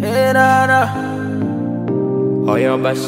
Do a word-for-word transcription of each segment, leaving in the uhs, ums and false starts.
Hey, nah, nah. Oh, your best.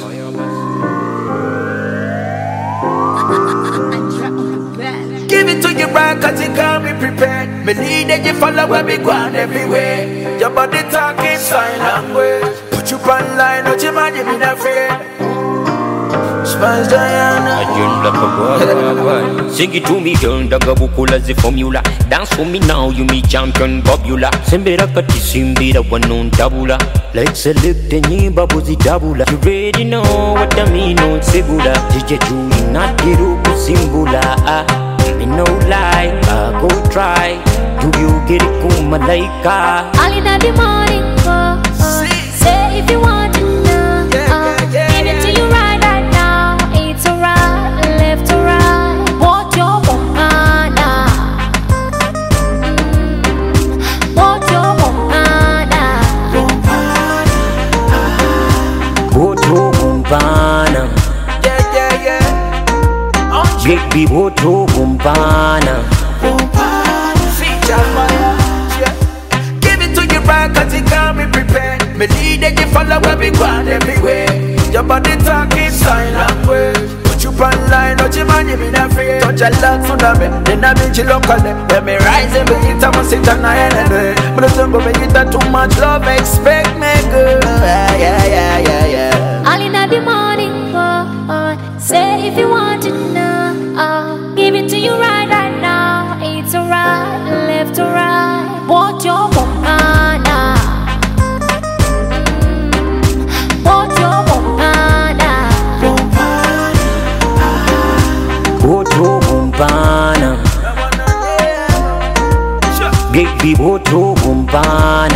Give it to you right, cause you got me prepared. Me need that you follow where we going everywhere. Your body talking sign language. Put you on line, don't you mind you be not afraid. Spice Diana. Sing it to me, girl, Dagabukula the formula. Dance for me now, you me champion Bobula. Sembera kati simbira one tabula. Like select any babuzi tabula. You already know what I mean on Segula. Jija Julie, not Giru Simbula. Me no lie, I go try. Do you get it, Kumalaika? Early in the morning, oh, oh. Say if you want to know, uh, give it to you right, right now. It's alright, left to right. What your woman, what your woman, what your woman, yeah, yeah, yeah. Big be what your woman. Give it to you right, cause you got me prepared. Me need that you follow where we going everywhere. Your body talking sign language. Put you on line, don't you mind you be not afraid. Touch a lot for me, then I meet you locally. When me rise and me eat, I'ma sit on the enemy. But don't go me get that too much love, expect me good. Yeah, yeah, yeah, yeah, yeah. early in the morning, oh, oh. Say if you want to know, oh. Give it to you right, right now. It's alright, left to right. What your woman, what your woman, what your woman. Big be what your woman.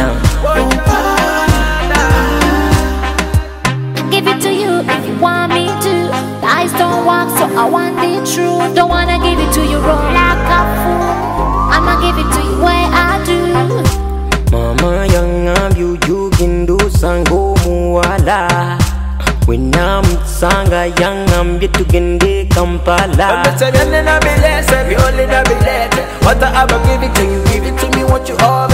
give it to you if you want me to. Lies don't work, so I want the truth. Don't wanna give it to you raw like a fool. I'ma give it to you where I do. Mama young am you you can do sango muwala. When I'm sanga young am you to gende Kampala. But say you're not be less, you're only not be less. What I ever give it to you, give it to me what you all.